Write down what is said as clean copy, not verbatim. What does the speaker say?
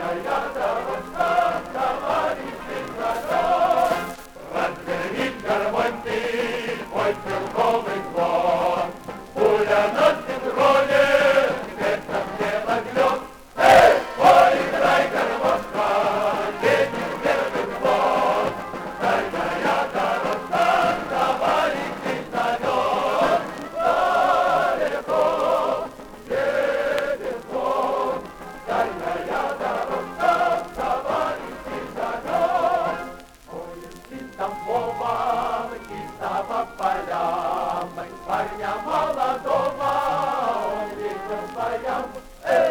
Разгонит гармонь ты, мой церковный двор. Пуля на синхроне, ветер не нагнет. Эй, поиграй, гармошка, ветер первый двор. Дальняя дорожка, товарищи зовет. Далеко едет он, дальняя дорожка, товарищи зовет. Чисто словом, чисто по полям, парня молодого, он ветер своям.